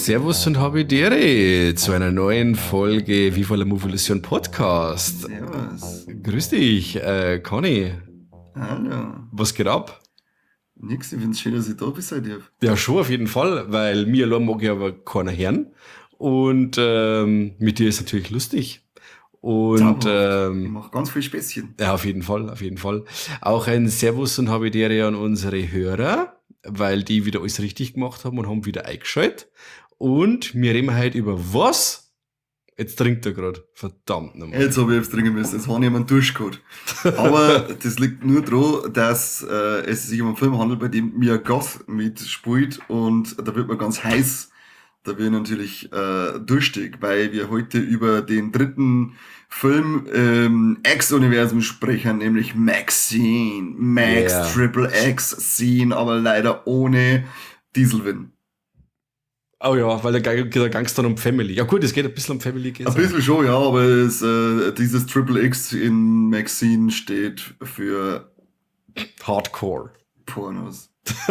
Servus und Habidere zu einer neuen Folge Viva la Movolution Podcast. Servus. Grüß dich, Conny. Hallo. Was geht ab? Nix, ich find's schön, dass ich da bin seit dir. Ja, schon auf jeden Fall, weil mir allein mag ich aber keiner hören. Und mit dir ist natürlich lustig. Und Ich mach ganz viel Späßchen. ja, auf jeden Fall, auf jeden Fall. Auch ein Servus und Habidere an unsere Hörer, weil die wieder alles richtig gemacht haben und haben wieder eingeschaltet. Und wir reden heute über was? Jetzt trinkt er gerade. Verdammt nochmal. Jetzt habe ich aufs Trinken müssen, jetzt habe ich einen durchgeholt. Aber das liegt nur daran, dass es sich um einen Film handelt, bei dem Mia Goth mitspielt und da wird man ganz heiß. Da wird natürlich durstig, weil wir heute über den dritten Film im X-Universum sprechen, nämlich Maxine. Max Yeah. Triple X Scene, aber leider ohne Dieselwind. Oh ja, weil der Gangster um Family. Ja gut, es geht ein bisschen um Family. Geht's Ein bisschen schon, ja, aber dieses Triple X in Maxine steht für Hardcore. Pornos.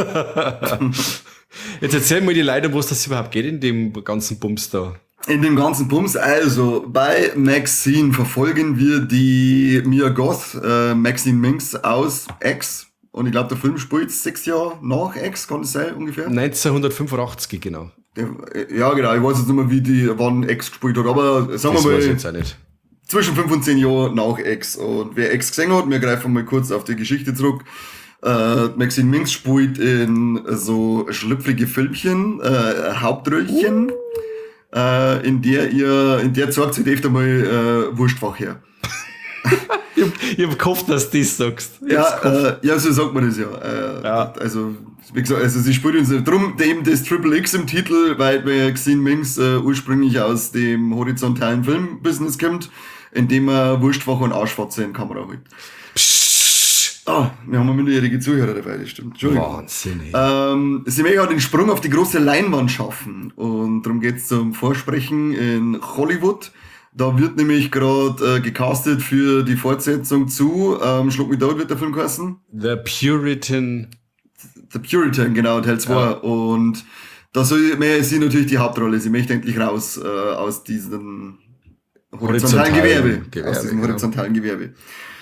Jetzt erzähl mal die Leute, was das überhaupt geht in dem ganzen Bums da. In dem ganzen Bums, also bei Maxine verfolgen wir die Mia Goth, Maxine Minx aus X. Und ich glaube, der Film spielt 6 Jahre nach X, kann es sein ungefähr? 1985, genau. Ja, genau, ich weiß jetzt nicht mehr, wann X gespielt hat, aber sagen Das wir weiß ich mal jetzt auch nicht. zwischen 5 und 10 Jahren nach X. Und wer X gesehen hat, wir greifen mal kurz auf die Geschichte zurück. Maxine Minx spielt in so schlüpfrige Filmchen, Hauptröllchen, in der zeigt sie öfter mal Wurstfach her. Ich hab gehofft, dass du das sagst. Ja, so sagt man das ja. Ja. Also, wie gesagt, also sie spielt uns drum eben das Triple X im Titel, weil Maxine Minx ursprünglich aus dem horizontalen Filmbusiness kommt, in dem man Wurstfach und Arschfotze in Kamera holt. Wir haben eine minderjährige Zuhörer dabei, das stimmt. Entschuldigung. Wahnsinn, ey. Sie möchte den Sprung auf die große Leinwand schaffen. Und darum geht's zum Vorsprechen in Hollywood. Da wird nämlich gerade gecastet für die Fortsetzung zu Schluck mich tot wird der Film heißen. The Puritan. The Puritan, genau, Teil 2. Ja. Und da soll sie natürlich die Hauptrolle. Sie möchte endlich raus aus diesem horizontalen Gewerbe. Aus diesem genau. horizontalen Gewerbe.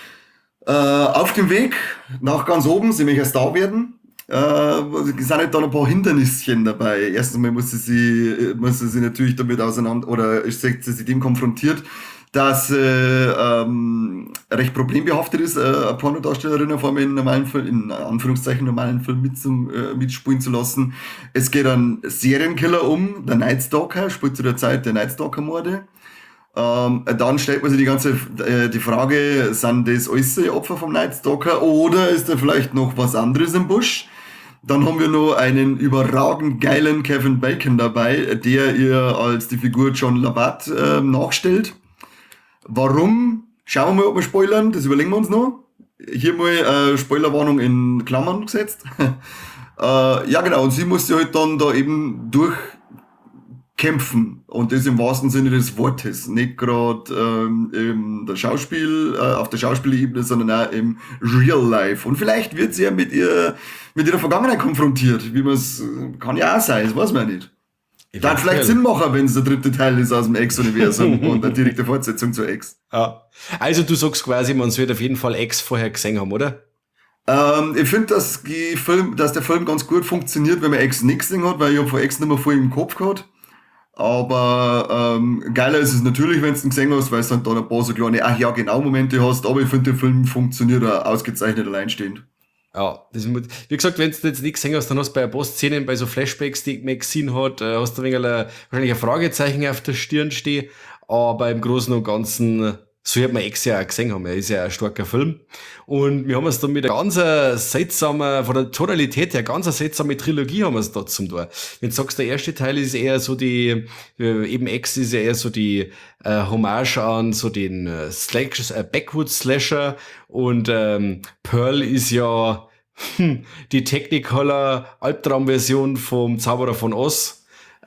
Auf dem Weg nach ganz oben, sie möchte ein Star werden. Es sind halt da ein paar Hindernisschen dabei. Erstens mal muss sie natürlich damit ist sie dem konfrontiert, dass sie recht problembehaftet ist, eine Pornodarstellerin auf einmal in normalen Film, in Anführungszeichen normalen Film mitspielen zu lassen. Es geht ein Serienkiller um, der Night Stalker, spielt zu der Zeit der Night Stalker Morde. Dann stellt man sich die Frage, sind das alles Opfer vom Night Stalker oder ist da vielleicht noch was anderes im Busch? Dann haben wir noch einen überragend geilen Kevin Bacon dabei, der ihr als die Figur John Labatt nachstellt. Warum? Schauen wir mal, ob wir spoilern, das überlegen wir uns noch. Hier mal Spoilerwarnung in Klammern gesetzt. Ja genau, und sie musste halt dann da eben durchkämpfen. Und das im wahrsten Sinne des Wortes. Nicht gerade auf der Schauspielebene, sondern auch im Real Life. Und vielleicht wird sie ja mit ihrer Vergangenheit konfrontiert. Wie man es kann ja auch sein, das weiß man ja nicht. Dann vielleicht Sinn machen, wenn es der dritte Teil ist aus dem X-Universum und eine direkte Fortsetzung zu X. Ja. Also du sagst quasi, man sollte auf jeden Fall X vorher gesehen haben, oder? Ich finde, dass der Film ganz gut funktioniert, wenn man X nicht gesehen hat, weil ich habe von X nicht mehr voll im Kopf gehabt. Aber geiler ist es natürlich, wenn du ihn gesehen hast, weil es dann da ein paar so kleine Momente hast, aber ich finde, der Film funktioniert auch ausgezeichnet alleinstehend. Ja, wie gesagt, wenn du jetzt nichts gesehen hast, dann hast du bei ein paar Szenen, bei so Flashbacks, die Maxine hat, hast du wahrscheinlich ein Fragezeichen auf der Stirn stehen, aber im Großen und Ganzen, so hat man X ja auch gesehen haben, er ist ja ein starker Film. Und wir haben es dann mit einer ganz seltsamen, von der Tonalität her, ganz seltsame Trilogie haben wir es da zum Tor. Wenn du sagst, der erste Teil ist eher so eben X ist ja eher so die Hommage an so den Backwoods-Slasher und Pearl ist ja die Technicolor Albtraumversion vom Zauberer von Oz.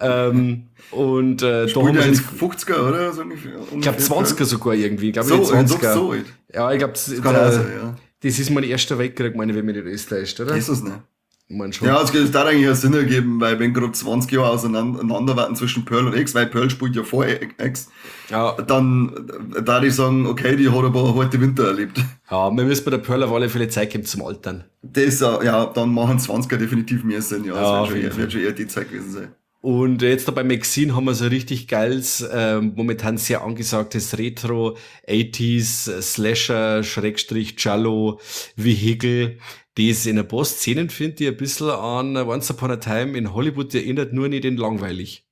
Und da haben Spielt wir ja jetzt, 50er, oder? So ungefähr, ich glaube 20er sogar irgendwie. Ich glaube So, 20er. so alt. Ja, ich glaube, Das kann auch sein, ja. das ist mein erster Weltkrieg, meine, wenn mich nicht alles täuscht, oder? Ist das nicht? mein schon. Ja, es da eigentlich einen Sinn ergeben, weil wenn gerade 20 Jahre auseinander warten zwischen Pearl und X, weil Pearl spielt ja vor X, Ja, dann da ich sagen, okay, die hat aber heute Winter erlebt. ja, wir müssen bei der Pearl auf alle Fälle Zeit geben zum Altern. Das, ja, dann machen 20er definitiv mehr Sinn, ja. Ja, Das auf jeden wird Fall. schon eher die Zeit gewesen sein. Und jetzt da bei Maxine haben wir so ein richtig geiles, momentan sehr angesagtes Retro 80s Slasher Schrägstrich Giallo Vehikel, das in ein paar Szenen finde ich ein bisschen an Once Upon a Time in Hollywood erinnert, nur nicht den langweilig.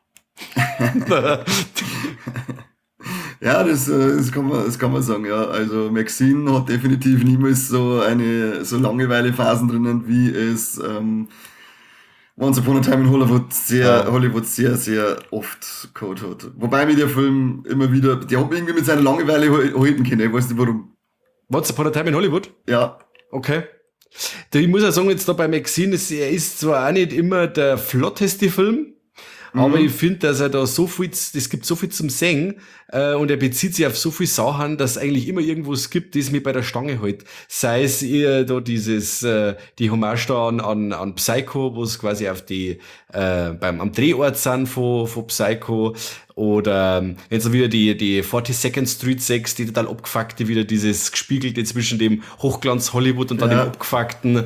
Ja, das kann man sagen, ja. Also Maxine hat definitiv niemals so Langeweile-Phasen drinnen, wie es Once Upon a Time in Hollywood sehr, sehr oft gehabt hat. Wobei mir der Film immer wieder, der hat mich irgendwie mit seiner Langeweile halten können, ich weiß nicht warum. Once Upon a Time in Hollywood? Ja, Okay. Ich muss auch sagen, jetzt da bei Maxine, er ist zwar auch nicht immer der flotteste Film, aber ich finde, dass er da so viel, es gibt so viel zum Singen, und er bezieht sich auf so viel Sachen, dass es eigentlich immer irgendwas gibt, das mich bei der Stange hält. Sei es eher da die Hommage da an Psycho, wo es quasi auf am Drehort sind von Psycho, oder jetzt wieder die 42nd Street 6, die total abgefuckte, wieder dieses Gespiegelte zwischen dem Hochglanz Hollywood und dann dem Ja. abgefuckten,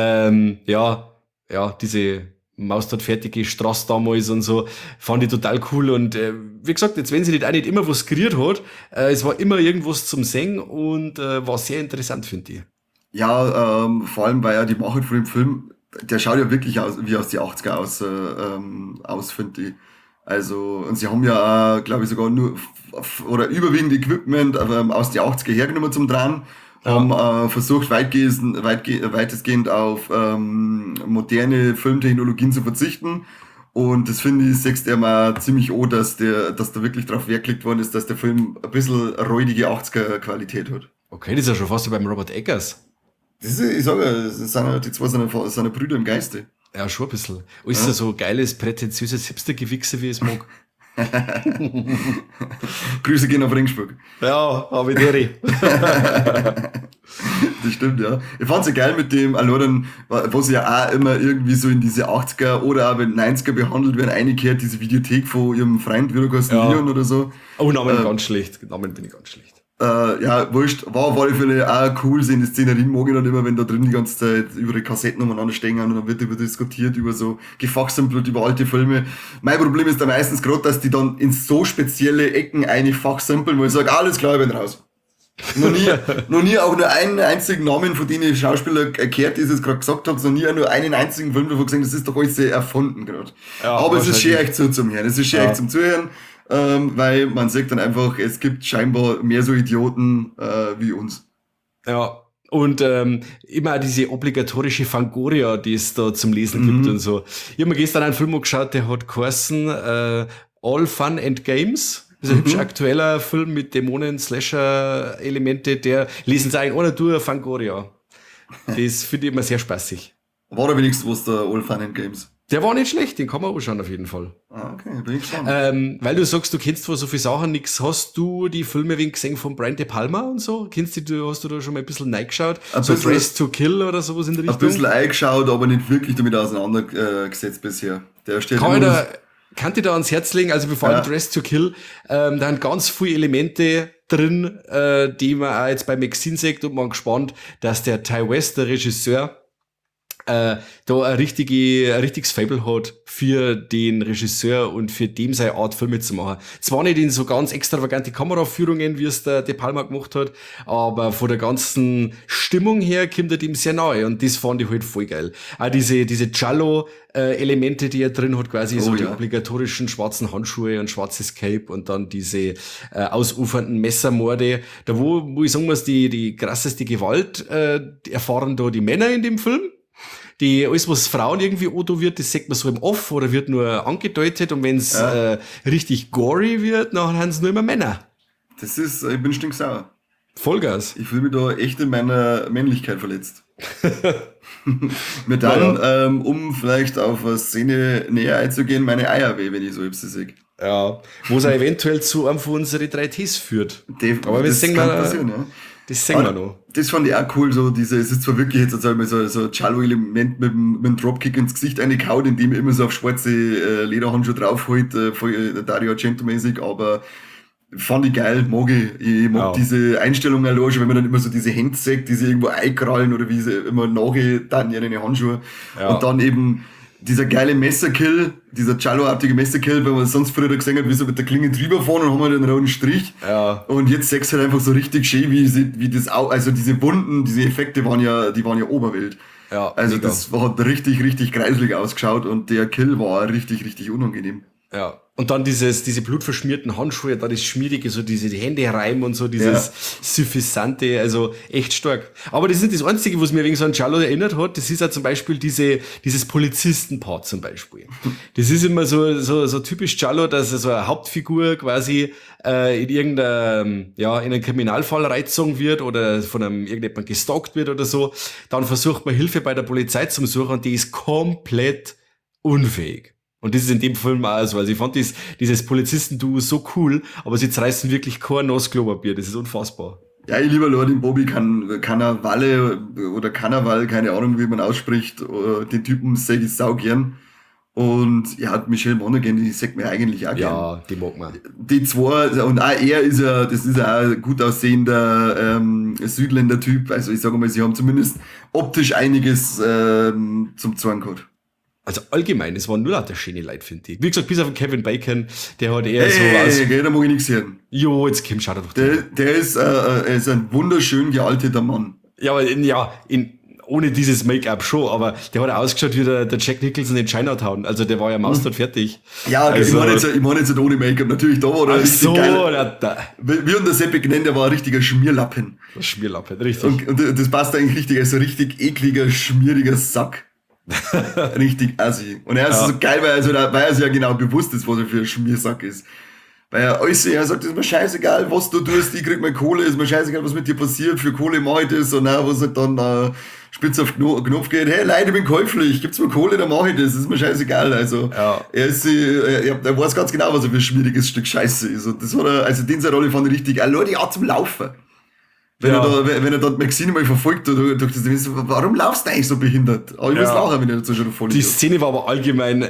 diese Maus dort fertige Straße damals und so, fand ich total cool. Und wie gesagt, jetzt wenn sie nicht auch nicht immer was geriert hat, es war immer irgendwas zum Singen und war sehr interessant, finde ich. ja, vor allem, weil ja die Macher von dem Film, der schaut ja wirklich aus, wie aus die 80er aus, finde ich. Also, und sie haben ja, glaube ich, sogar nur oder überwiegend Equipment aus die 80er hergenommen zum Drehen, haben versucht, weitestgehend auf moderne Filmtechnologien zu verzichten. Und das finde ich, sechst er mal ziemlich an, dass da wirklich drauf Wert gelegt worden ist, dass der Film ein bisschen räudige 80er Qualität hat. Okay, das ist ja schon fast wie beim Robert Eggers. Ich sage, die zwei sind Brüder im Geiste. Ja, schon ein bisschen. Alles ja. So geiles, prätentiöses Hipster-Gewichse, wie ich es mag. Grüße gehen auf Ringsburg. Ja, habe ich dir. Das stimmt, ja. Ich fand's ja geil mit dem Aloran, was ja auch immer irgendwie so in diese 80er oder auch in 90er behandelt werden, eingekehrt, diese Videothek von ihrem Freund, wie du kannst Leon oder so. Oh, Namen ganz schlecht. Namen bin ich ganz schlecht. Ja, wurscht, war auf alle Fälle auch cool, sehen die Szenerien mag ich dann immer, wenn da drin die ganze Zeit über die Kassetten umeinander stehen und dann wird über diskutiert, über so gefachsimpelt, über alte Filme. Mein Problem ist da meistens gerade, dass die dann in so spezielle Ecken eine fachsimpeln, wo ich sage, alles klar, ich bin raus. Noch nie auch nur einen einzigen Namen, von denen ich Schauspieler erklärt, die ich jetzt gerade gesagt habe, noch nie nur einen einzigen Film davon gesehen, das ist doch alles sehr erfunden gerade. Ja, aber es ist schön echt so zum Hören, es ist schön echt zum Zuhören. Weil man sagt dann einfach, es gibt scheinbar mehr so Idioten wie uns. Ja, und immer auch diese obligatorische Fangoria, die es da zum Lesen gibt und so. Ich habe mir gestern einen Film geschaut, der hat geheißen All Fun and Games. Das ist ein hübsch aktueller Film mit Dämonen-Slasher-Elemente, der lesen sie eigentlich ohne durch Fangoria. Das finde ich immer sehr spaßig. War da wenigstens was der All Fun and Games? Der war nicht schlecht, den kann man auch schauen auf jeden Fall. Ah, okay, bin ich gespannt. Weil du sagst, du kennst zwar so viele Sachen nix, hast du die Filme wegen gesehen von Brian De Palma und so? Hast du da schon mal ein bisschen reingeschaut? So Dress to Kill oder sowas in der Richtung? Ein bisschen eingeschaut, aber nicht wirklich damit auseinandergesetzt bisher. Der steht kann ich da ans Herz legen, also bevor allem Dress to Kill, da sind ganz viele Elemente drin, die man auch jetzt bei Maxine sagt, und man gespannt, dass der Ty West, der Regisseur, da ein richtiges Fable hat für den Regisseur und für dem seine Art Filme zu machen. Zwar nicht in so ganz extravagante Kameraführungen, wie es der De Palma gemacht hat, aber von der ganzen Stimmung her kommt er dem sehr nahe und das fand ich halt voll geil. Auch diese Giallo-Elemente, die er drin hat, quasi die obligatorischen schwarzen Handschuhe und schwarzes Cape und dann diese ausufernden Messermorde. Da wo ich sagen muss, die krasseste Gewalt erfahren da die Männer in dem Film. Alles, was Frauen irgendwie Otto wird, das sagt man so im Off oder wird nur angedeutet, und wenn es richtig gory wird, dann haben es nur immer Männer. Ich bin stinksauer. Vollgas. Ich fühle mich da echt in meiner Männlichkeit verletzt. Mir dann, um vielleicht auf eine Szene näher einzugehen, meine Eier weh, wenn ich so Ipsi sehe. Ja, wo es eventuell zu einem von unseren 3 Ts führt. Aber das kann passieren, ja. Das sehen wir noch. Das fand ich auch cool, so es ist zwar wirklich jetzt sag ich mal, so ein Cello-Element mit dem Dropkick ins Gesicht reingehauen, indem er immer so auf schwarze Lederhandschuhe draufholt, voll Dario Argento-mäßig, aber fand ich geil, mag ich. Ich mag diese Einstellung allein schon, wenn man dann immer so diese Hände sieht, die sie irgendwo einkrallen oder wie sie immer nachher dann ihre Handschuhe. Ja. Und dann eben dieser geile Messerkill, dieser Cello-artige Messerkill, wenn man sonst früher gesehen hat, wie sie mit der Klinge drüber fahren und haben halt einen roten Strich. Ja. Und jetzt sechs halt einfach so richtig schön, wie das auch, also diese Wunden, diese Effekte die waren ja Oberwelt. Ja, also mega. Das hat richtig, richtig kreislig ausgeschaut und der Kill war richtig, richtig unangenehm. Ja. Und dann diese blutverschmierten Handschuhe, da das Schmierige, so die Hände reiben und so, dieses Suffisante, also echt stark. Aber das ist nicht das Einzige, was mir wegen so an Giallo erinnert hat. Das ist ja zum Beispiel dieses Polizisten-Part zum Beispiel. Das ist immer so typisch Giallo, dass so eine Hauptfigur quasi in in einen Kriminalfall reingezogen wird oder von irgendjemand gestalkt wird oder so. Dann versucht man Hilfe bei der Polizei zu suchen und die ist komplett unfähig. Und das ist in dem Film auch so. Also ich fand dieses Polizisten-Duo so cool, aber sie zerreißen wirklich kein Nass Klopapier. Das ist unfassbar. Ja, ich lieber Lord Bobby Cannavale oder Cannavale, keine Ahnung, wie man ausspricht, den Typen sag ich sau gern. Und ja, Michelle Monaghan, die sagt mir eigentlich auch gern. Ja, die mag man. Die zwei, und auch er das ist ja auch ein gut aussehender Südländer-Typ. Also ich sage mal, sie haben zumindest optisch einiges zum Zorn gehabt. Also allgemein, es waren nur lauter schöne Leute, finde ich. Wie gesagt, bis auf Kevin Bacon, der hat eher so aus... Hey, da mag ich nichts hören. Jo, jetzt Kim, schau doch der ist ein wunderschön gealteter Mann. Ja, aber ohne dieses Make-up schon, aber der hat ausgeschaut wie der Jack Nicholson in Chinatown. Also der war ja Maustert fertig. Ja, okay, also, ich meine jetzt nicht ohne Make-up. Natürlich, da war er richtig so, geil. Wie unser Seppi genannt, der war ein richtiger Schmierlappen. Der Schmierlappen, richtig. Und das passt eigentlich richtig, also richtig ekliger, schmieriger Sack. Richtig assi. Und er ist so geil, weil er sich ja genau bewusst ist, was er für ein Schmiersack ist. Weil er sagt, ist mir scheißegal, was du tust, ich krieg meine Kohle, ist mir scheißegal, was mit dir passiert, für Kohle mach ich das. Und dann, was halt dann spitz auf Knopf geht, hey Leute, ich bin käuflich, gibt's mir Kohle, dann mach ich das, ist mir scheißegal. Also er weiß ganz genau, was er für ein schmieriges Stück Scheiße ist. Und das hat er, also den seine Rolle fand ich richtig geil. Leute, ja zum Laufen. Wenn er dann Maxine mal verfolgt durch das, warum laufst du eigentlich so behindert? Aber ich muss lachen, wenn er dazu schon voll ist. Die Szene war aber allgemein,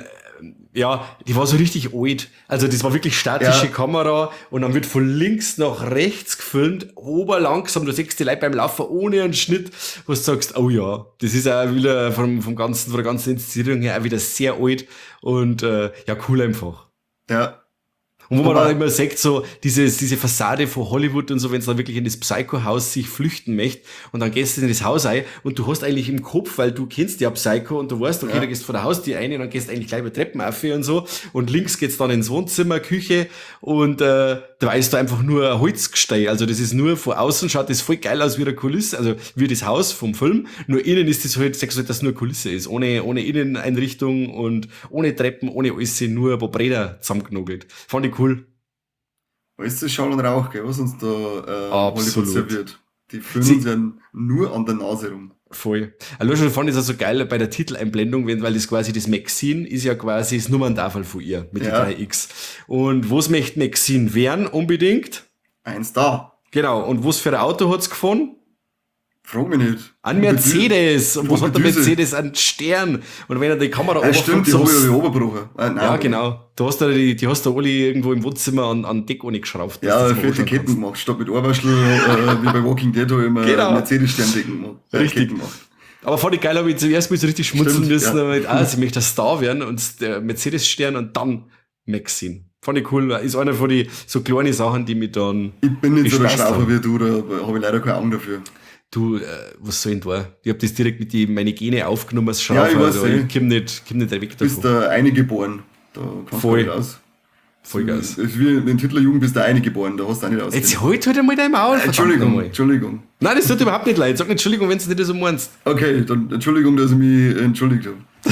die war so richtig alt. Also das war wirklich statische Kamera und dann wird von links nach rechts gefilmt, oberlangsam, du siehst die Leute beim Laufen ohne einen Schnitt, wo du sagst, oh ja, das ist auch wieder von der ganzen Inszenierung her auch wieder sehr alt und cool einfach. Ja. Und wo man dann immer sagt, so diese Fassade von Hollywood und so, wenn es dann wirklich in das Psycho-Haus sich flüchten möchte und dann gehst du in das Haus ein und du hast eigentlich im Kopf, weil du kennst ja Psycho und du weißt, okay, du gehst vor der Haustür rein und dann gehst du eigentlich gleich über Treppen auf und so und links geht's dann ins Wohnzimmer, Küche und da ist da einfach nur ein Holzgestein, also das ist nur von außen, schaut das voll geil aus wie eine Kulisse, also wie das Haus vom Film, nur innen ist das halt, sagst du halt, dass nur Kulisse ist, ohne Inneneinrichtung und ohne Treppen, ohne alles, nur ein paar Bretter zusammengenagelt. Fand ich cool. Alles das Schall und Rauch, gell, was uns da Hollywood serviert. Die filmen uns ja nur an der Nase rum. Voll. Also schon fand ich es auch so geil bei der Titeleinblendung, weil das quasi das Maxine ist ja quasi das Nummerntafel von ihr mit den 3X. Und was möchte Maxine werden unbedingt? Eins da. Genau. Und was für ein Auto hat's gefunden? Frag mich nicht. Ein Mercedes. Und was hat der Mercedes? Ein Stern. Und wenn er die Kamera stimmt, die habe ich obergebrochen. Ja, genau. Du hast die hast du alle irgendwo im Wohnzimmer an Deck geschraubt. Ja, fette Ketten gemacht. Statt mit Ohrwaschel, wie bei Walking Dead, habe ich immer Mercedes-Sterndecken gemacht. Richtig. Aber fand ich geil, habe ich zuerst mal so richtig schmutzen müssen. Ja. Sie möchte ein Star werden und der Mercedes-Stern und dann Maxine. Fand ich cool. Ist einer von den so kleinen Sachen, die mich dann. Ich bin nicht so der Schrauber wie du, da habe ich leider keine Augen dafür. Du, was soll ich da? Ich hab das direkt mit meine Gene aufgenommen als Schrauber. Ja, ich weiß ich komm nicht weg davon. Du bist da eingeboren. Da kannst du nicht raus. Vollgas. Das ist wie in der Hitlerjugend bist du eingeboren, da hast du auch nicht raus. Jetzt halt einmal dein Maul. Entschuldigung. Nein, das tut überhaupt nicht leid. Sag nicht Entschuldigung, wenn du nicht so meinst. Okay, dann Entschuldigung, dass ich mich entschuldigt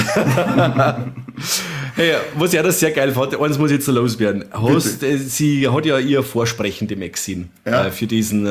habe. Hey, was ich auch das sehr geil fand, eins muss ich jetzt noch loswerden. Sie hat ja ihr Vorsprechen, die Maxine, für diesen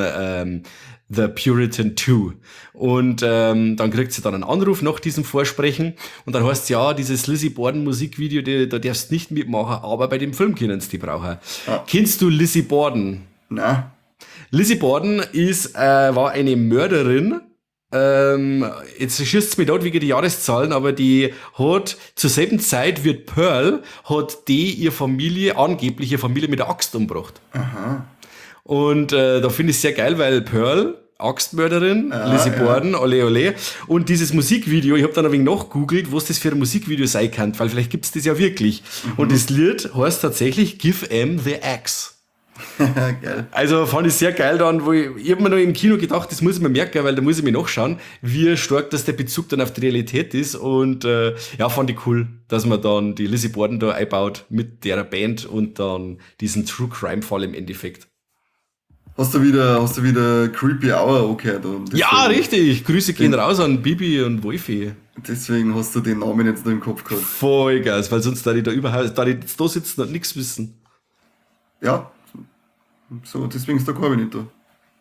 The Puritan 2. Und dann kriegt sie dann einen Anruf nach diesem Vorsprechen und dann heißt es, ja, dieses Lizzie Borden Musikvideo, da darfst du nicht mitmachen, aber bei dem Film können sie die brauchen. Kennst du Lizzie Borden? Nein. Lizzie Borden war eine Mörderin. Jetzt schießt mich dort wegen die Jahreszahlen, aber die hat zur selben Zeit wird Pearl, hat die angeblich ihre Familie mit der Axt umgebracht. Aha. Und da finde ich es sehr geil, weil Pearl, Axtmörderin, Lizzie Borden, ole ole. Und dieses Musikvideo, ich habe dann ein wenig nachgegoogelt, was das für ein Musikvideo sein kann, weil vielleicht gibt's das ja wirklich. Und das Lied heißt tatsächlich Give 'em the Axe. Geil. Also fand ich sehr geil dann, wo ich hab mir noch im Kino gedacht, das muss ich mir merken, weil da muss ich mir nachschauen, wie stark das der Bezug dann auf die Realität ist. Und ja, fand ich cool, dass man dann die Lizzie Borden da einbaut mit der Band und dann diesen True Crime Fall im Endeffekt. Hast du wieder Creepy Hour angehört? Ja, richtig. Grüße gehen raus an Bibi und Wolfi. Deswegen hast du den Namen jetzt noch im Kopf gehabt. Voll geil, weil sonst da ich jetzt da sitzen und nichts wissen. Ja, so, deswegen ist der Corby nicht da.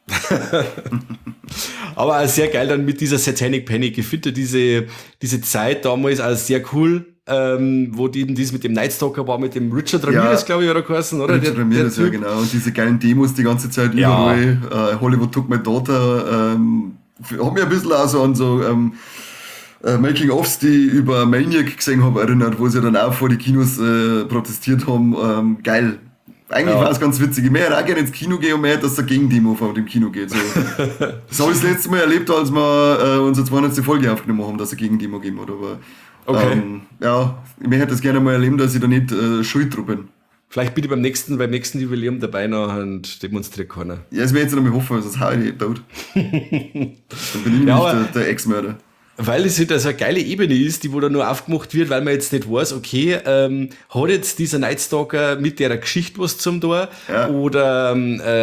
Aber auch sehr geil dann mit dieser Satanic Panic. Ich finde diese Zeit damals auch sehr cool, wo das mit dem Nightstalker war, mit dem Richard Ramirez, glaube ich, oder geheißen, oder? Richard Ramirez, ja, genau. Und diese geilen Demos die ganze Zeit überall. Hollywood Took My Daughter. Hat mich ein bisschen auch so an so Making-ofs, die ich über Maniac gesehen habe, erinnert, wo sie dann auch vor die Kinos protestiert haben. Geil. Eigentlich war es ganz witzig. Ich möchte auch gerne ins Kino gehen und mehr, dass der Gegendemo vor dem Kino geht. So. Das habe ich das letzte Mal erlebt, als wir unsere 200. Folge aufgenommen haben, dass es Gegendemo gegeben hat. Aber ja, ich möchte das gerne mal erleben, dass ich da nicht schuld drüber bin. Vielleicht bin ich beim nächsten Jubiläum dabei noch und demonstriere keiner. Ja, das werde ich jetzt noch mal hoffen, sonst hau ich tot. Dann bin ich nicht der Ex-Mörder. Weil es halt also eine geile Ebene ist, die wo da nur aufgemacht wird, weil man jetzt nicht weiß, okay, hat jetzt dieser Nightstalker mit der Geschichte was zum Tor oder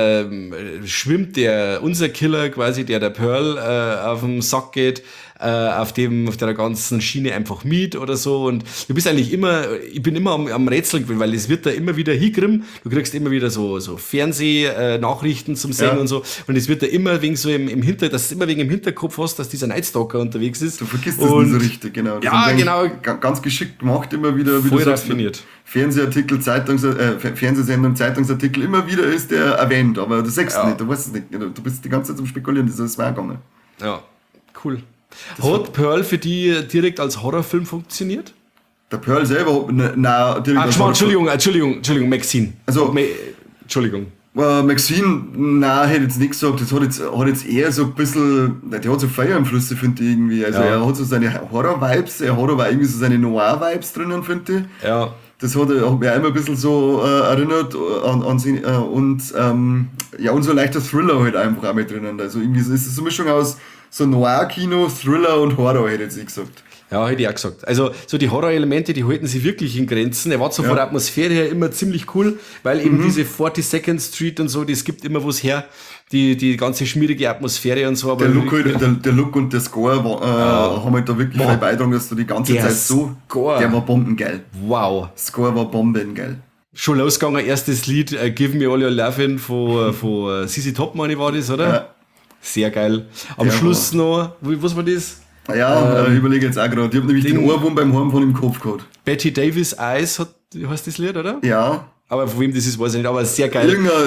schwimmt unser Killer quasi, der Pearl auf den Sack geht, auf der ganzen Schiene einfach mit oder so. Und du bist eigentlich ich bin immer am Rätseln gewesen, weil es wird da immer wieder hingrimmen. Du kriegst immer wieder so Fernsehnachrichten zum Singen und so. Und es wird da immer wegen so dass du immer wegen im Hinterkopf hast, dass dieser Nightstalker unterwegs ist. Du vergisst das nicht so richtig, genau. Das ja, genau. Ganz geschickt gemacht, immer wieder, wie voll du sagst, raffiniert. Fernsehsendung, Zeitungsartikel, immer wieder ist der erwähnt, aber du sagst es nicht, du weißt es nicht. Du bist die ganze Zeit zum Spekulieren, das ist auch gegangen. Ja, cool. Hat Pearl für die direkt als Horrorfilm funktioniert? Der Pearl selber, direkt als Horrorfilm. Entschuldigung, Maxine. Also, Entschuldigung. Maxine, nein, hätte jetzt nichts gesagt. Das hat jetzt eher so ein bisschen, der hat so Feuereinflüsse, finde ich irgendwie. Also er hat so seine Horror-Vibes, er hat aber irgendwie so seine Noir-Vibes drinnen, finde ich. Ja. Das hat mich auch immer ein bisschen so erinnert an und so ein leichter Thriller halt einfach auch mit drinnen. Also irgendwie ist es so eine Mischung aus so Noir-Kino, Thriller und Horror, hätte ich jetzt gesagt. Ja, hätte ich auch gesagt. Also so die Horror-Elemente, die halten sich wirklich in Grenzen. Er war zwar von der Atmosphäre her immer ziemlich cool, weil eben diese 42nd Street und so, das gibt immer was her. Die ganze schmierige Atmosphäre und so. Aber der Look und der Score haben halt da wirklich viel beitragen, dass du die ganze Zeit so... Der war bombengeil. Wow. Score war bombengeil. Schon losgegangen, erstes Lied, Give Me All Your Lovin' von CC Top, meine ich, war das, oder? Ja. Sehr geil. Am Schluss noch, was war das? Ja, ich überlege jetzt auch gerade. Ich habe nämlich den Ohrwurm beim Heimfahren im Kopf gehabt. Betty Davis Eyes heißt das Lied, oder? Ja. Aber von wem das ist, weiß ich nicht, aber sehr geil.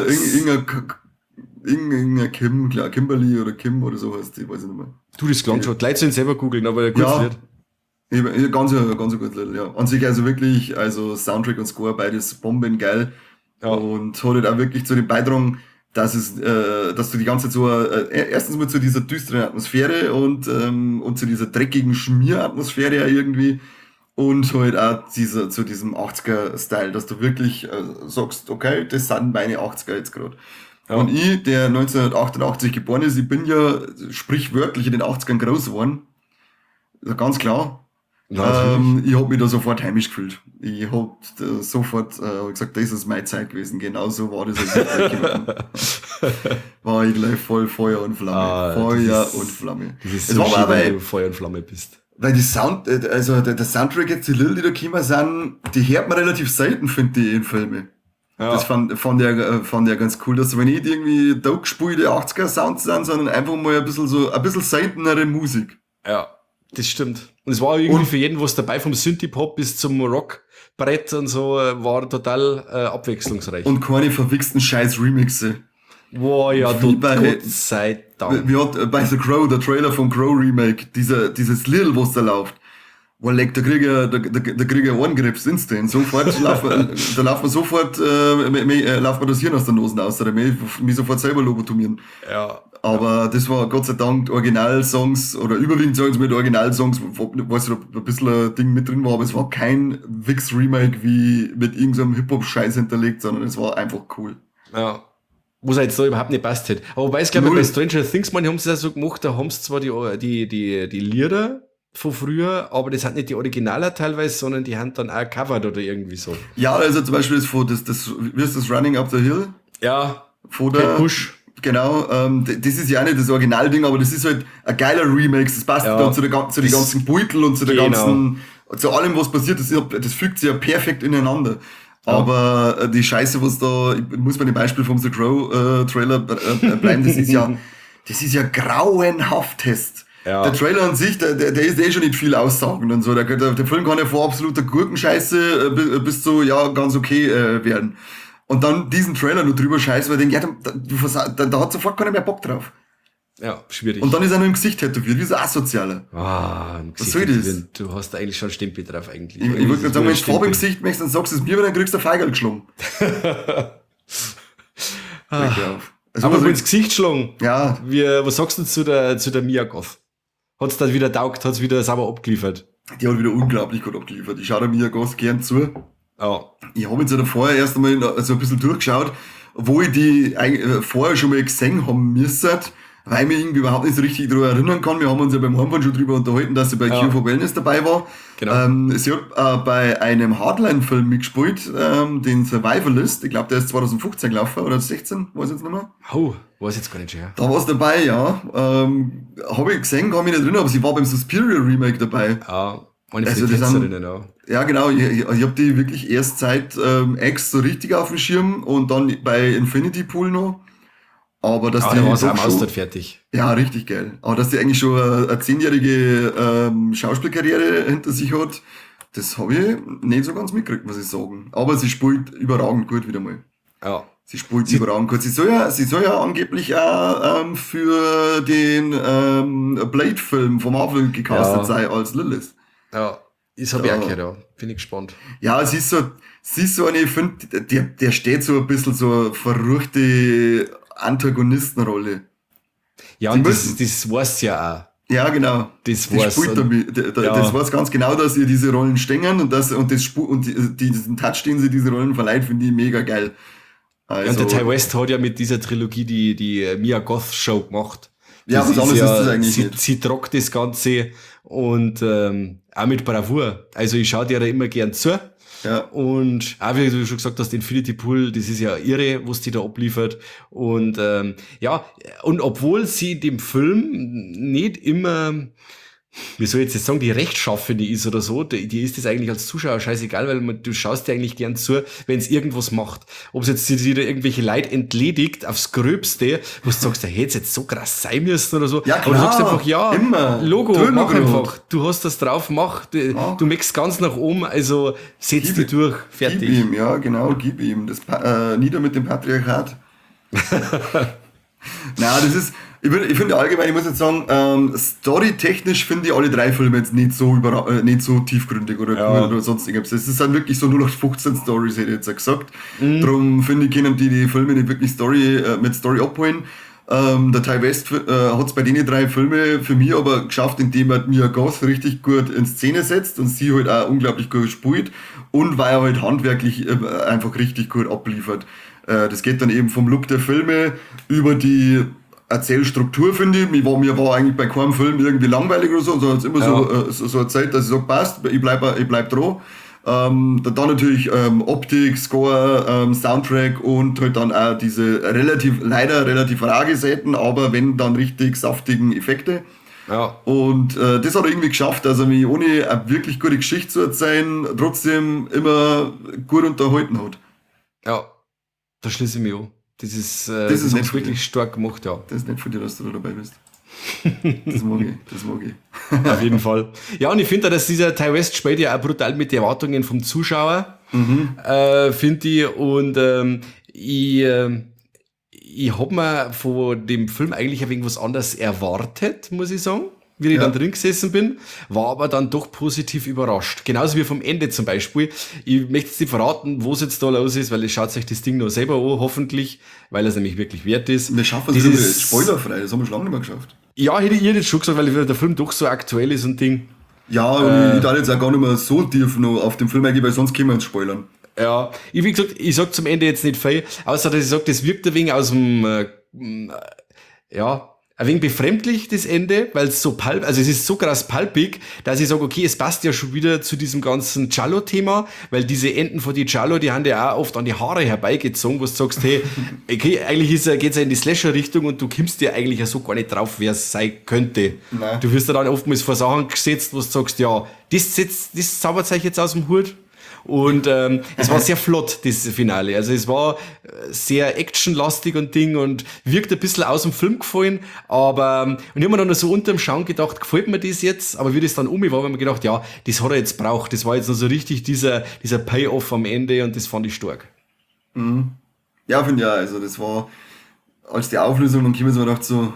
Irgendein Kim, klar, Kimberly oder Kim oder so heißt die, weiß ich nicht mehr. Du, das klang schon. Die Leute sollen selber googeln, aber ein gutes Lied. Ganz ein gutes Lied, ja. An sich also wirklich, also Soundtrack und Score, beides bombengeil. Ja. Und hat halt auch wirklich zu dem beitragen, dass du die ganze Zeit so, erstens mal zu dieser düsteren Atmosphäre und zu dieser dreckigen Schmieratmosphäre irgendwie und halt auch zu diesem 80er-Style, dass du wirklich sagst, okay, das sind meine 80er jetzt gerade. Ja. Und ich, der 1988 geboren ist, ich bin ja sprichwörtlich in den 80ern groß geworden. Ganz klar. Ich habe mich da sofort heimisch gefühlt. Ich habe sofort gesagt, das ist meine Zeit gewesen. Genauso war das, als ich geworden war ich gleich voll Feuer und Flamme. Und Flamme. Das ist so schön, weil du Feuer und Flamme bist. Weil der Soundtrack jetzt, die Lieder, die da gekommen sind, die hört man relativ selten, finde ich, in Filmen. Ja. Das fand ich ganz cool, dass wenn nicht irgendwie da gespielte 80er-Sounds sind, sondern einfach mal ein bisschen seltenere Musik. Ja. Das stimmt. Und es war irgendwie für jeden was dabei, vom Synthie-Pop bis zum Rockbrett und so, war total abwechslungsreich. Und keine verwichsten Scheiß-Remixe. Wow, ja, Wie bei- Gott sei Dank. Wie hat bei The Crow, der Trailer vom Crow Remake, dieses Lied, was da läuft. Da krieg ich Ohrenkrebs instant. Sofort da laufen wir sofort, laufen wir das Hirn aus der Nase aus, oder mich sofort selber lobotomieren. Ja. Aber das war Gott sei Dank Originalsongs, oder überwiegend Songs mit Originalsongs, wo ein bisschen ein Ding mit drin war, aber es war kein Wix-Remake wie mit irgendeinem Hip-Hop-Scheiß hinterlegt, sondern es war einfach cool. Ja. Was jetzt da überhaupt nicht passt hätte. Aber wobei, ich glaube, Null. bei Stranger Things, man, haben sie das so gemacht, da haben sie zwar die Lieder von früher, aber das sind nicht die Originaler teilweise, sondern die haben dann auch covered oder irgendwie so. Ja, also zum Beispiel wie ist das Running Up the Hill? Ja, Von der, Kate Bush. Genau, das ist ja auch nicht das Originalding, aber das ist halt ein geiler Remix, das passt Ja, dann zu den ganzen Beutel und zu der Genau. ganzen, zu allem, was passiert, das fügt sich ja perfekt ineinander. Ja. Aber die Scheiße, was da, ich muss bei dem Beispiel vom The Crow Trailer bleiben, das ist ja grauenhaftest. Ja. Der Trailer an sich, der ist eh schon nicht viel aussagen und so. Der Film kann ja vor absoluter Gurkenscheiße bis zu, ja, ganz okay werden. Und dann diesen Trailer nur drüber scheiße, weil ich denke, ja, da hat sofort keiner mehr Bock drauf. Ja, schwierig. Und dann ist er nur im Gesicht tätowiert, wie so Asozialer. Im Was soll das? Du hast da eigentlich schon einen Stempel drauf eigentlich. Ich würde gerade sagen, wenn du Farbe im Gesicht möchtest, dann sagst du es mir, weil dann kriegst du ein Feigerl geschlagen. Also, Aber ins Gesicht schlagen. ja, Was sagst du zu der Mia Goth? Hat's dann wieder taugt, hat's wieder sauber abgeliefert? die hat wieder unglaublich gut abgeliefert. Ich schaue da mir ganz gern zu. Ja. Ich habe jetzt ja vorher erst einmal so ein bisschen durchgeschaut, wo ich die vorher schon mal gesehen haben müssen, weil ich mich irgendwie überhaupt nicht so richtig daran erinnern kann. Wir haben uns ja beim Heimfahren schon drüber unterhalten, dass sie bei Cure for Wellness dabei war. Genau. Sie hat bei einem Hardline-Film mitgespielt, den Survivalist. Ich glaube, der ist 2015 gelaufen oder 16, weiß ich jetzt nicht mehr. Oh, weiß jetzt gar nicht schon. Ja. Da war es dabei, ja. Habe ich gesehen, kann mich nicht erinnern, aber sie war beim Suspiria Remake dabei. Ja, meine Also das Tänzerinnen auch. Ja, genau. Ich habe die wirklich erst seit X so richtig auf dem Schirm und dann bei Infinity Pool noch. Aber dass die Da war es doch am schon, Austausch fertig. ja, richtig geil. Aber dass die eigentlich schon eine 10-jährige Schauspielkarriere hinter sich hat, das habe ich nicht so ganz mitgekriegt, muss ich sagen. Aber sie spielt überragend gut wieder mal. Ja. Sie spielt überragend gut. Sie soll ja angeblich auch so den Blade-Film vom Marvel gecastet sein als Lilith. Ja. Das habe ich auch gehört, ja. Bin ich gespannt. Ja, sie ist so eine, ich finde, der steht so ein bisschen so eine verruchte Antagonistenrolle. Ja, Sie und müssen- das weiß ja auch. Ja, genau. Das Die weiß. spielt damit. Ja. Das weiß ganz genau, dass ihr diese Rollen stängen und diesen Touch, den sie diese Rollen verleiht, finde ich mega geil. Also, Und der Ty West hat ja mit dieser Trilogie die Mia Goth Show gemacht. Ja, was anderes ist das eigentlich nicht. Sie trockt das Ganze und auch mit Bravour. Also ich schaue dir da immer gern zu. ja. Und auch wie du schon gesagt hast, Infinity Pool, das ist ja irre, was die da abliefert. Und ja, und obwohl sie in dem Film nicht immer, wie soll ich jetzt sagen, die Rechtschaffende ist oder so, die ist das eigentlich als Zuschauer scheißegal, weil du schaust dir eigentlich gern zu, wenn es irgendwas macht. Ob es jetzt wieder irgendwelche Leute entledigt aufs Gröbste, wo du sagst, da hätte es jetzt so krass sein müssen oder so. Ja, Aber du klar, sagst einfach, ja, immer. Logo, Drüber mach gerührt. einfach. Du hast das drauf, mach. Du möchtest ganz nach oben, also setz Gib- die durch, Gib fertig. ihm, ja, genau, gib ihm. Nieder mit dem Patriarchat. Na, das ist, ich finde allgemein, ich muss jetzt sagen, storytechnisch finde ich alle drei Filme jetzt nicht so nicht so tiefgründig oder Ja. cool oder sonst irgendwas. Es ist dann wirklich so 0815 Stories, hätte ich jetzt auch gesagt. Drum finde ich, können die Filme nicht wirklich mit Story abholen. Der Ty West hat es bei den drei Filmen für mich aber geschafft, indem er Mia Goth richtig gut in Szene setzt und sie halt auch unglaublich gut spielt und weil er halt handwerklich einfach richtig gut abliefert. Das geht dann eben vom Look der Filme über die Erzählstruktur, finde ich. Mir war eigentlich bei keinem Film irgendwie langweilig oder so, sondern es ist immer so eine Zeit, dass ich sage, passt, ich bleib dran. Dann natürlich Optik, Score, Soundtrack und halt dann auch diese leider relativ rar gesäten, aber wenn dann richtig saftigen Effekte. Ja. Und das hat er irgendwie geschafft, also mich ohne eine wirklich gute Geschichte zu erzählen, trotzdem immer gut unterhalten hat. Ja, da schließe ich mich an. Das ist ist haben nett sie von wirklich stark gemacht, ja. Das ist nicht von dir, dass du da dabei bist. Das mag ich. Auf jeden Fall. Ja, und ich finde auch, dass dieser Ty West spielt ja auch brutal mit den Erwartungen vom Zuschauer, finde ich. Und ich ich hab mir von dem Film eigentlich ein wenig was anderes erwartet, muss ich sagen, wie ich dann drin gesessen bin, war aber dann doch positiv überrascht. Genauso wie vom Ende zum Beispiel. Ich möchte jetzt nicht verraten, wo es jetzt da los ist, weil ihr schaut euch das Ding noch selber an, hoffentlich, weil es nämlich wirklich wert ist. Wir schaffen es nicht spoilerfrei, das haben wir schon lange nicht mehr geschafft. Ja, hätte ich jetzt schon gesagt, weil der Film doch so aktuell ist und Ding. Ja, und ich darf jetzt auch gar nicht mehr so tief noch auf den Film eingehen, weil sonst können wir uns spoilern. Ja, wie gesagt, ich sag zum Ende jetzt nicht viel, außer dass ich sag, das wirkt ein wenig aus dem, ein wenig befremdlich, das Ende, weil es so also es ist so krass palpig, dass ich sage, okay, es passt ja schon wieder zu diesem ganzen Giallo-Thema, weil diese Enden von die Giallo, die haben ja auch oft an die Haare herbeigezogen, wo du sagst, hey, okay, eigentlich geht's ja in die Slasher-Richtung und du kommst dir eigentlich ja so gar nicht drauf, wer es sein könnte. Nein. Du wirst ja dann oftmals vor Sachen gesetzt, wo du sagst, ja, das zaubert euch jetzt aus dem Hut. Und es war sehr flott, das Finale. Also es war sehr actionlastig und Ding und wirkt ein bisschen aus dem Film gefallen. Aber und ich hab mir dann noch so unterm Schauen gedacht, gefällt mir das jetzt? Aber wie das dann war, habe ich mir gedacht, ja, das hat er jetzt braucht. Das war jetzt noch so richtig dieser Payoff am Ende und das fand ich stark. Mhm. Ja, finde ich auch. Also das war, als die Auflösung, dann kam ich mir gedacht so,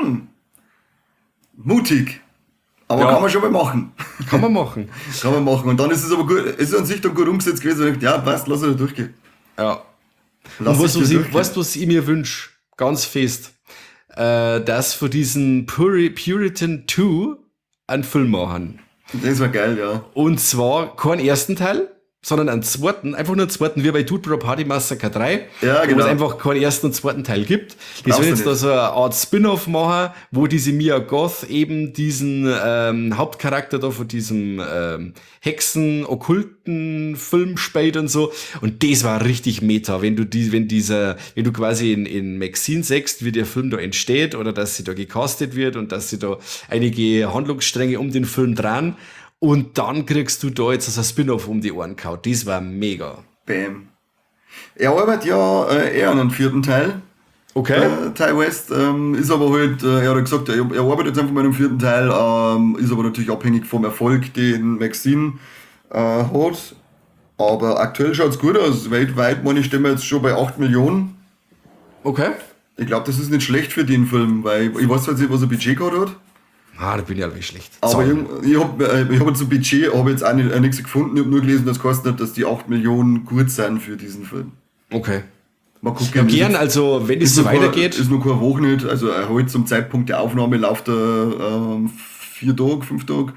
mutig. Aber kann man schon mal machen. Kann man machen. Kann man machen. Und dann ist es aber gut, es ist an sich dann gut umgesetzt gewesen. Und ich dachte, ja, passt, lass er durchgehen. Ja. Und weißt du, was ich mir wünsche? Ganz fest. Dass für diesen Puritan 2 einen Film machen. Das war geil, ja. Und zwar keinen ersten Teil, sondern einen zweiten, einfach nur einen zweiten, wie bei Dude Bro Party Massacre 3, ja, genau. wo es einfach keinen ersten und zweiten Teil gibt. Die sollen jetzt da so eine Art Spin-off machen, wo diese Mia Goth eben diesen Hauptcharakter da von diesem Hexen-okkulten Film spielt und so. Und das war richtig meta, wenn du quasi in Maxine sagst, wie der Film da entsteht oder dass sie da gecastet wird und dass sie da einige Handlungsstränge um den Film drehen. Und dann kriegst du da jetzt ein Spin-off um die Ohren gehauen. Das war mega. Bam. Er arbeitet ja eher an einem vierten Teil. Okay. Ty West ist aber halt, er hat gesagt, er arbeitet jetzt einfach mal an einem vierten Teil, ist aber natürlich abhängig vom Erfolg, den Maxine hat. Aber aktuell schaut es gut aus. Weltweit, meine ich, stehen wir jetzt schon bei 8 Millionen. Okay. Ich glaube, das ist nicht schlecht für den Film, weil ich weiß zwar nicht, was er Budget gehabt hat. Da bin ich halt schlecht. Aber ich hab zum Budget jetzt auch nichts gefunden. Ich habe nur gelesen, das kostet nicht, dass die 8 Millionen gut sind für diesen Film. Okay. Mal gucken. Ja, gern, also wenn es so weitergeht. Ist nur keine Woche nicht. Also heute zum Zeitpunkt der Aufnahme läuft er 4 Tage, 5 Tage.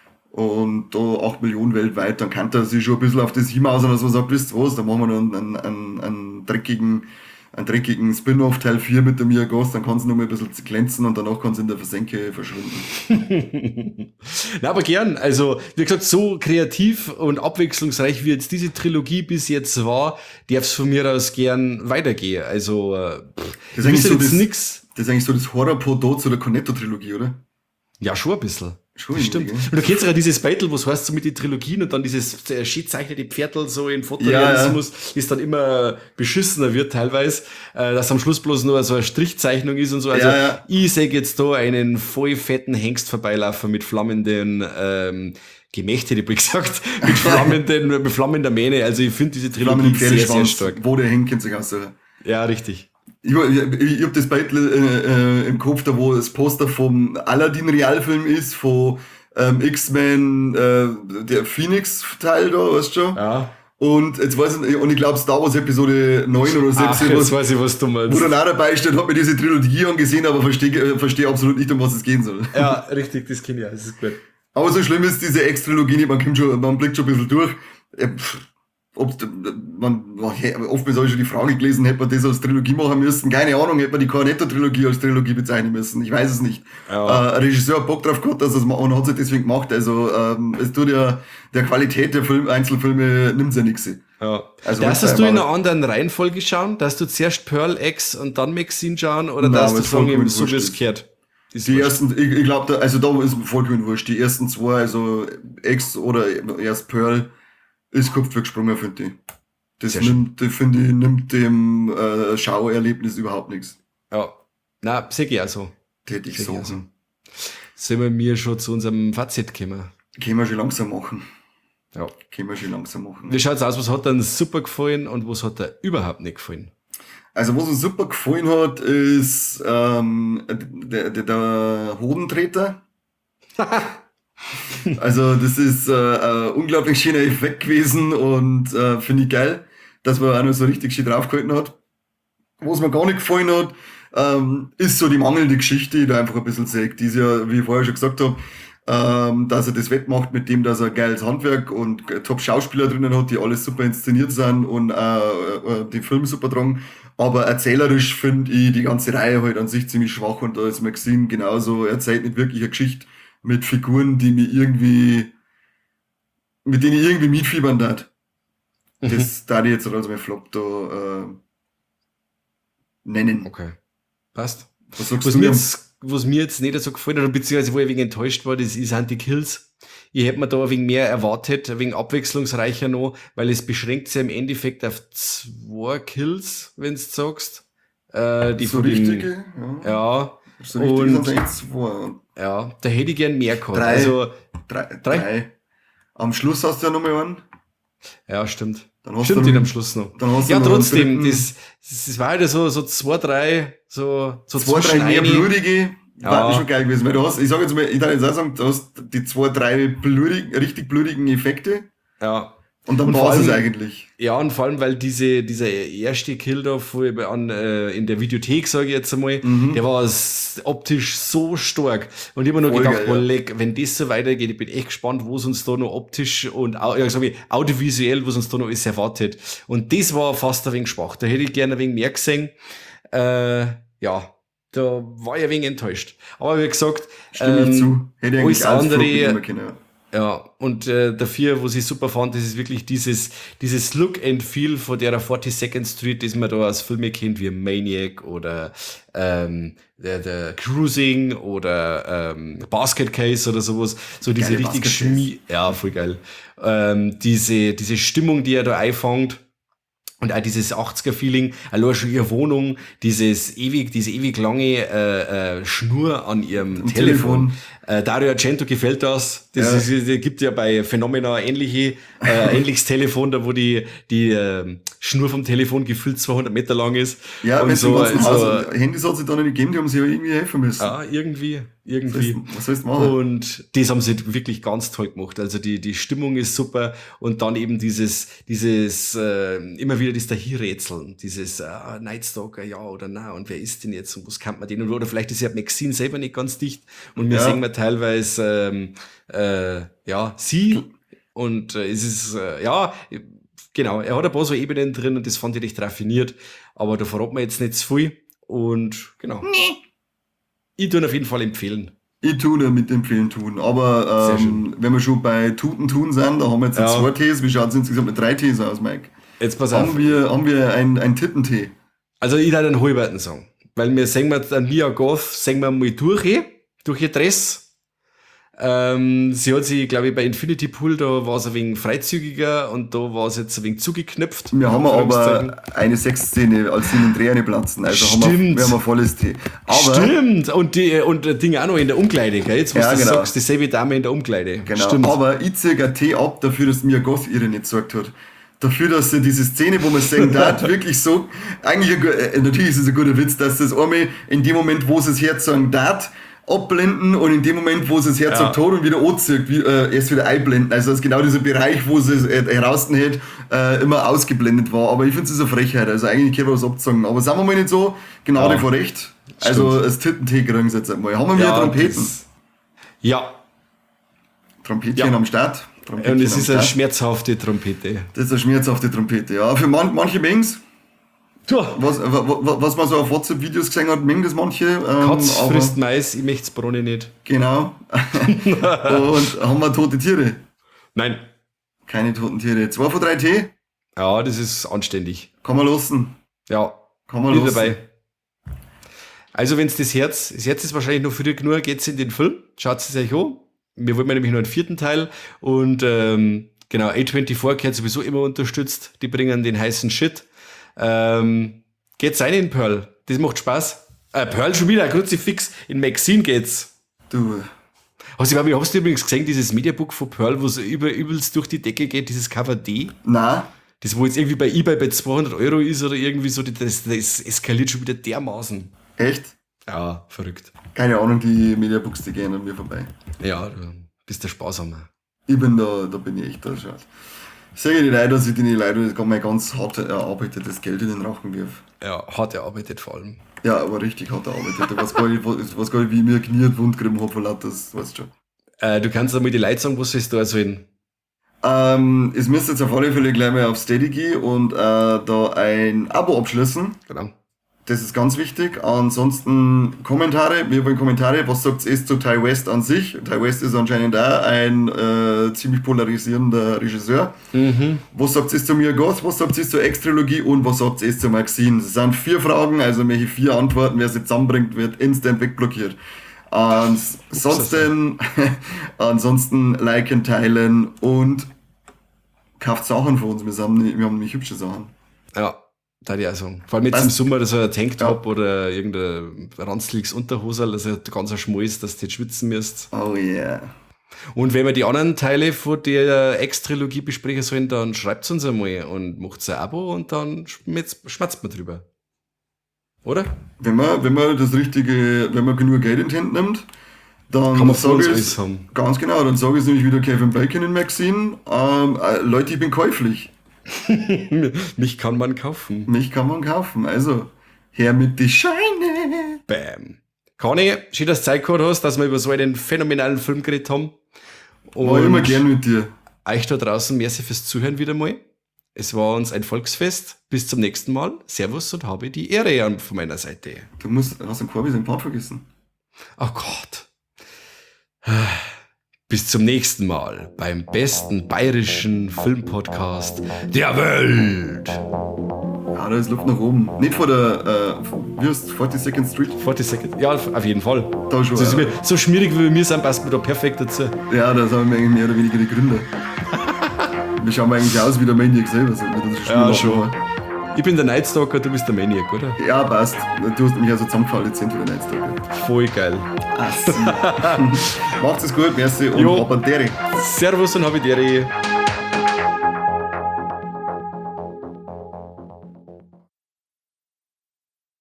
Und da 8 Millionen weltweit, dann kann er sich schon ein bisschen auf das hinausen, dass man sagt, wisst ihr was, da machen wir noch einen dreckigen Spin-off Teil 4 mit der Mia Goth, dann kann sie noch mal ein bisschen glänzen und danach kann sie in der Versenke verschwinden. Na, aber gern. Also, wie gesagt, so kreativ und abwechslungsreich wie jetzt diese Trilogie bis jetzt war, darf es von mir aus gern weitergehen. Also, das ist eigentlich so das Horror-Podot zu der Cornetto-Trilogie, oder? Ja, schon ein bisschen. Schon das stimmt. Und du kennst ja dieses Battle, was heißt so mit den Trilogien und dann dieses shit zeichnete Pferdl so in Fotorealismus, das dann immer beschissener wird teilweise, dass am Schluss bloß nur so eine Strichzeichnung ist und so. Also ich sehe jetzt da einen voll fetten Hengst vorbeilaufen mit flammenden Gemächte, hätte ich gesagt, mit flammender Mähne. Also ich finde diese Trilogie sehr, sehr stark. Wo der hängt, kennt sich aus. Ja, richtig. Ich hab das Battle im Kopf, da wo das Poster vom Aladdin-Realfilm ist, von X-Men, der Phoenix-Teil da, weißt du schon? Ja. Und jetzt weiß ich, und ich glaube Star Wars Episode 9 oder 6, jetzt weiß ich, was du meinst. Wo dann auch dabei steht, hab mir diese Trilogie angesehen, aber verstehe absolut nicht, um was es gehen soll. Ja, richtig, das kenne ich ja, das ist gut. Aber so schlimm ist diese Ex-Trilogie nicht, man blickt schon ein bisschen durch. Oftmals habe ich schon die Frage gelesen, hätte man das als Trilogie machen müssen. Keine Ahnung, hätte man die Cornetto-Trilogie als Trilogie bezeichnen müssen. Ich weiß es nicht. Ja. Regisseur hat Bock drauf gehabt, dass er es macht und hat es deswegen gemacht. Also es tut ja der Qualität der Einzelfilme nimmt ja nichts. Ja. Also darfst du in einer anderen Reihenfolge schauen? Darfst du zuerst Pearl X und dann Maxine schauen? Oder darfst du sagen, so wie es gehört? Die ersten, ich glaube, da ist vollkommen wurscht. Die ersten zwei, also X oder erst Pearl, ist Kopf weggesprungen, finde ich. Das nimmt dem Schauerlebnis überhaupt nichts. Ja. Na, sehe ich auch so. Täte ich so. Sollen wir schon zu unserem Fazit kommen? Können wir schon langsam machen. Ja. Können wir schon langsam machen. Wie schaut's aus? Was hat dir super gefallen und was hat dir überhaupt nicht gefallen? Also was mir super gefallen hat, ist der Hodentreter. Also das ist ein unglaublich schöner Effekt gewesen und finde ich geil, dass man auch noch so richtig schön draufgehalten hat. Was mir gar nicht gefallen hat, ist so die mangelnde Geschichte, die da einfach ein bisschen zeigt. Die ist ja, wie ich vorher schon gesagt habe, dass er das wettmacht mit dem, dass er geiles Handwerk und Top-Schauspieler drinnen hat, die alles super inszeniert sind und den Film super tragen. Aber erzählerisch finde ich die ganze Reihe halt an sich ziemlich schwach und da ist Maxine genauso, er erzählt nicht wirklich eine Geschichte mit Figuren, mit denen ich irgendwie mitfiebern darf. Das darf ich jetzt als mein Flop da nennen. Okay. Passt. Was sagst Was du? was mir jetzt nicht so gefallen hat, beziehungsweise wo ich wegen enttäuscht war, das sind die Kills. Ich hätte mir da ein wenig mehr erwartet, ein wenig abwechslungsreicher noch, weil es beschränkt sich im Endeffekt auf 2 Kills, wenn du sagst. Die so von den, richtige? Ja. ja. So richtig Und sind es 2. ja, da hätte ich gern mehr gehabt. 3. Also, 3. Am Schluss hast du ja nochmal einen. ja, stimmt. Dann hast Stimmt, du den noch- am Schluss noch. Dann hast du Ja, noch einen trotzdem, dritten. das war halt so 2, 3, so 2, 3 zwischen mehr eine- blutige, Ja. war schon geil gewesen. Weil du hast, ich sag jetzt mal, ich darf jetzt auch sagen, du hast die 2, 3 richtig blutigen Effekte Ja. und dann Und war vor es allem- eigentlich. Ja, und vor allem, weil dieser erste Kill da in der Videothek, sage ich jetzt einmal, der war optisch so stark. Und ich habe mir noch Voll gedacht, geil, boah, ja. leck, wenn das so weitergeht, ich bin echt gespannt, wo es uns da noch optisch und sag ich, audiovisuell, was uns da noch alles erwartet. Und das war fast ein wenig schwach. Da hätte ich gerne ein wenig mehr gesehen. Ja, da war ich ein wenig enttäuscht. Aber wie gesagt, Stimme ich zu. Hätte ich eigentlich alles als Flop andere- nehmen können. ja, und dafür, was ich super fand, das ist wirklich dieses Look and Feel von der 42nd Street, das man da aus Filmen kennt, wie Maniac oder der Cruising oder Basket Case oder sowas. So diese Geile richtig Basket Case. ja, voll geil. Diese Stimmung, die er da einfängt. Und auch dieses 80er-Feeling, allein schon ihre Wohnung, diese ewig lange Schnur an ihrem Telefon. Dario Argento gefällt das. Das gibt ja bei Phenomena ähnliches Telefon, da wo die Schnur vom Telefon gefühlt 200 Meter lang ist. Ja, und wenn so, so, ganzen also, Haus, Handys hat es da noch nicht gegeben, die haben sich ja irgendwie helfen müssen. ja, irgendwie. Was sollst du machen? Und das haben sie wirklich ganz toll gemacht. Also die Stimmung ist super und dann eben dieses immer wieder das Dahinrätseln, dieses Night Stalker, ja oder na und wer ist denn jetzt und was kann man den oder vielleicht ist ja Maxine selber nicht ganz dicht und wir Ja. sehen wir teilweise sie und es ist genau, er hat ein paar so Ebenen drin und das fand ich recht raffiniert, aber da verraten wir jetzt nicht zu viel und genau. Ich tue ihn auf jeden Fall empfehlen. Ich tue nur mit empfehlen tun. Aber Sehr schön. wenn wir schon bei Tuten tun sind, da haben wir jetzt Ja. 2 Tees. Wie schaut es insgesamt mit 3 Tees aus, Mike? Jetzt pass auf. Haben wir einen Tittentee? Also ich würde einen halberten sagen. Weil wir singen wir an Mia Goth, singen wir mal durch ihr Dress. Sie hat sich, glaube ich, bei Infinity Pool, da war es ein wenig freizügiger und da war es jetzt ein wenig zugeknüpft. Wir haben Anführungszeichen. aber eine Sexszene, als sie in den Dreher platzen. Also Stimmt. wir haben ein volles Tee. Aber, Stimmt! Und Dinge auch noch in der Umkleide, gell? Jetzt, was Ja, du genau. sagst, dieselbe Dame in der Umkleide. genau, Stimmt. aber ich ziehe einen Tee ab dafür, dass Mia Goth ihre nicht gesagt hat. Dafür, dass sie diese Szene, wo man sagen darf, wirklich so, eigentlich, natürlich ist es ein guter Witz, dass das einmal in dem Moment, wo sie das Herz sagen darf, abblenden und in dem Moment, wo sie das Herz Ja. sagt, tot und wieder anzieht, erst wieder einblenden. Also, dass genau dieser Bereich, wo sie es herausgenommen hat, immer ausgeblendet war. Aber ich finde es eine Frechheit. Also, eigentlich können wir was abzogen. Aber sagen wir mal nicht so, Gnade Ja. vor Recht. Also, das Tittentee kriegen sie jetzt einmal. Haben wir wieder Trompeten? Ja, Trompetchen Ja. am Start. Trompetchen und es am ist eine Start. schmerzhafte Trompete. Das ist eine schmerzhafte Trompete, ja. Für manche Mengen's, Tja, was man so auf WhatsApp-Videos gesehen hat, mengen das manche. Katz aber- frisst Mais, ich möcht's Brunne nicht. Genau. Und haben wir tote Tiere? Nein. Keine toten Tiere. 2 von 3 Tee? Ja, das ist anständig. Kann man lassen. Ja, Kann man bin lassen. dabei. Also wenn's das Herz ist wahrscheinlich noch früh genug, geht's in den Film. Schaut es euch an. Wir wollen nämlich noch einen 4. Teil und genau, A24 gehört sowieso immer unterstützt. Die bringen den heißen Shit. Geht's rein in Pearl. Das macht Spaß. Pearl schon wieder, Kruzifix. In Maxine geht's. Du, Hast du übrigens gesehen, dieses Mediabook von Pearl, wo es übelst durch die Decke geht, dieses Cover D? na, Das, wo jetzt irgendwie bei eBay bei 200 Euro ist oder irgendwie so, das eskaliert schon wieder dermaßen. Echt? Ja, verrückt. Keine Ahnung, die Mediabooks, die gehen an mir vorbei. Ja, du bist der Sparsamer. Ich bin da bin ich echt da schon. Ich sage die Leute, dass ich die Leute mein ganz hart erarbeitetes Geld in den Rachen wirf. Ja, hart erarbeitet vor allem. Ja, aber richtig hart erarbeitet. Ich weiß gar nicht, wie ich mir kniert Wund gekriegt habe von lauter, das weißt du schon. Du kannst einmal die Leute sagen, was es da sollen. Es müsste jetzt auf alle Fälle gleich mal auf Steady gehen und da ein Abo abschließen. Genau. Das ist ganz wichtig. Ansonsten Kommentare. Wir wollen Kommentare. Was sagt ihr zu Ty West an sich? Ty West ist anscheinend auch ein ziemlich polarisierender Regisseur. Was sagt ihr zu Mia Goth? Was sagt ihr zur X-Trilogie? Und was sagt ihr zu Maxine? Das sind 4 Fragen, also welche 4 Antworten. Wer sie zusammenbringt, wird instant wegblockiert. Ansonsten liken, teilen und kauft Sachen von uns. Wir haben nämlich hübsche Sachen. Ja. Da die auch sagen. Vor allem jetzt im Sommer, so ein Tanktop oder irgendein ranzliges Unterhosel, also ganz ein Schmalz, dass du nicht schwitzen müsst. Oh yeah. Und wenn wir die anderen Teile von der X-Trilogie besprechen sollen, dann schreibt uns einmal und macht ein Abo und dann schmatzt man drüber. Oder? Wenn man genug Geld in die Hand nimmt, dann kann man von uns sage alles ich haben. ganz genau, dann sage ich nämlich wieder Kevin Bacon in Maxine. Leute, ich bin käuflich. Mich kann man kaufen. Mich kann man kaufen. Also, her mit die Scheine. Bam. Conny, schön, dass du Zeit gehabt hast, dass wir über so einen phänomenalen Film geredet haben. Und war immer gern mit dir. Euch da draußen, merci fürs Zuhören wieder mal. Es war uns ein Volksfest. Bis zum nächsten Mal. Servus und habe die Ehre von meiner Seite. Du hast den Korbi seinen Part vergessen. Oh Gott. Bis zum nächsten Mal beim besten bayerischen Filmpodcast der Welt. Ja, da ist Luft nach oben. Nicht vor der, wie heißt 42nd Street? 42nd, ja, auf jeden Fall. Da schon, so schmierig wie wir sind, passt mir da perfekt dazu. Ja, da sind wir eigentlich mehr oder weniger die Gründer. Wir schauen eigentlich aus wie der Maniac selber. So, ja, schon. Ich bin der Nightstalker, du bist der Maniac, oder? Ja, passt. Du hast mich also zusammengefallen, jetzt sind wir der Nightstalker. Voll geil. Macht's es gut, merci und Habantere. Servus und Habantere.